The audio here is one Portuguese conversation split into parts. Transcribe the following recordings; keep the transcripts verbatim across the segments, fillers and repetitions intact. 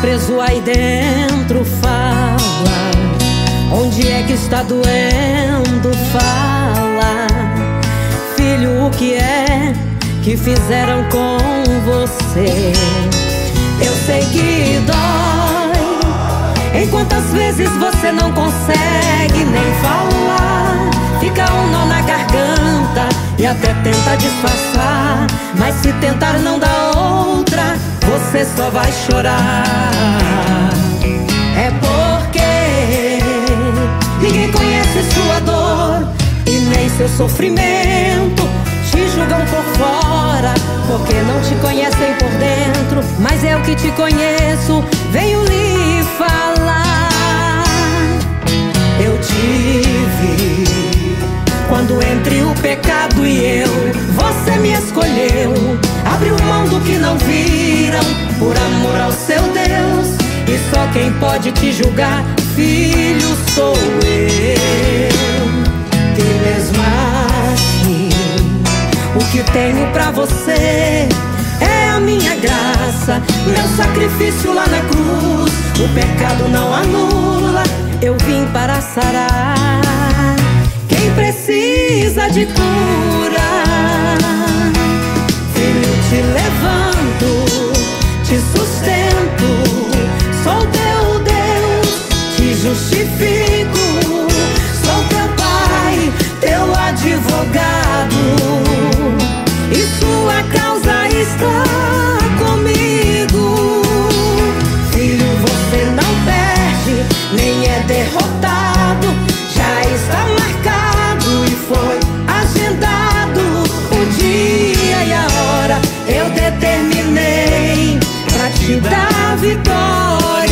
preso aí dentro, fala. Onde é que está doendo? Fala. Filho, o que é que fizeram com você? Eu sei que dói. Em quantas vezes você não consegue nem falar? Fica um nó na garganta e até tenta disfarçar, mas se tentar não dá outra, você só vai chorar. É porque ninguém conhece sua dor e nem seu sofrimento. Te julgam por fora porque não te conhecem por dentro, mas eu que te conheço venho lhe falar. Eu tive quando entre o pecado e eu, você me escolheu. Abriu mão do que não viram por amor ao seu Deus. E só quem pode te julgar, filho, sou eu. Que mesmo assim, o que tenho pra você é a minha graça, meu sacrifício lá na cruz. O pecado não anula, eu vim para sarar quem precisa de cura. Filho, te levanto, te sustento. Sou teu Deus, te justifico. Sou teu pai, teu advogado, e sua causa está comigo. Filho, você não perde, nem é derrotado. Já está marcado e foi agendado o dia e a hora. Eu determinei pra te dar vitória.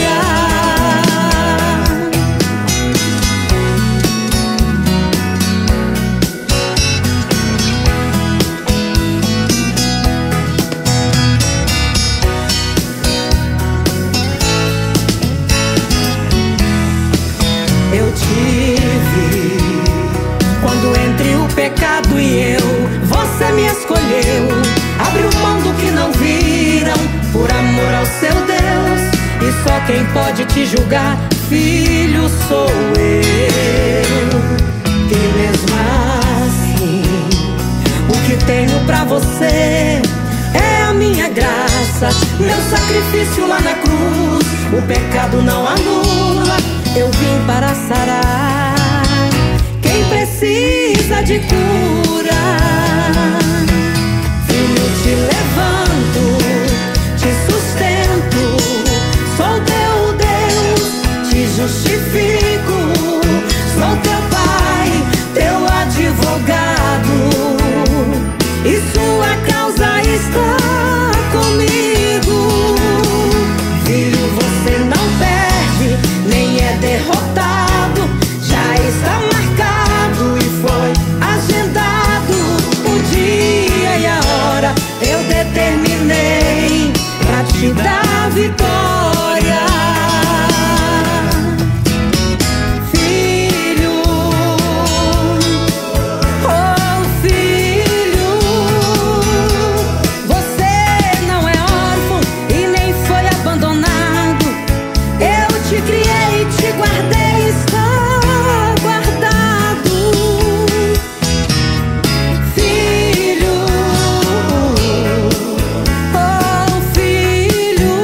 Eu tive quando entre o pecado e eu, você me escolheu. Abriu mão do que não viram por amor ao seu Deus. E só quem pode te julgar, filho, sou eu. Que mesmo assim, o que tenho pra você é a minha graça, meu sacrifício lá na cruz. O pecado não anula, eu vim para sarar quem precisa de cura. Filho, te levanto, te sustento. Sou teu Deus, te justifico. Sou teu pai, teu advogado, e sua causa está comigo. Filho, você não perde, nem é derrotado. Já está marcado e foi agendado o dia e a hora. Eu determinei pra te dar vitória. Filho, oh filho, você não é órfão e nem foi abandonado. Eu te criei, te guardei, está guardado. Filho, oh filho,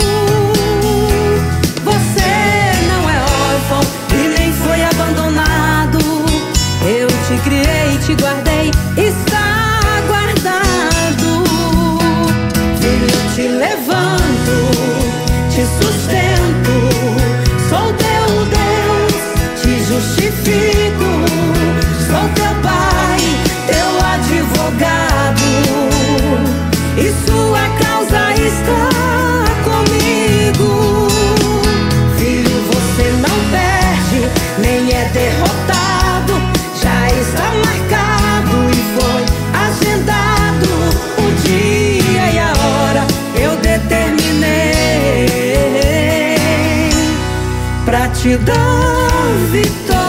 você não é órfão e nem foi abandonado. Eu te criei, te guardei, está guardado. Filho, te levanto, te sustento. Sou teu Deus, te justifico. Sou teu pai, teu advogado, e sua causa está comigo. Filho, você não perde, nem é derrotado. Já está marcado e foi agendado o dia e a hora. Eu determinei pra te dar vitória.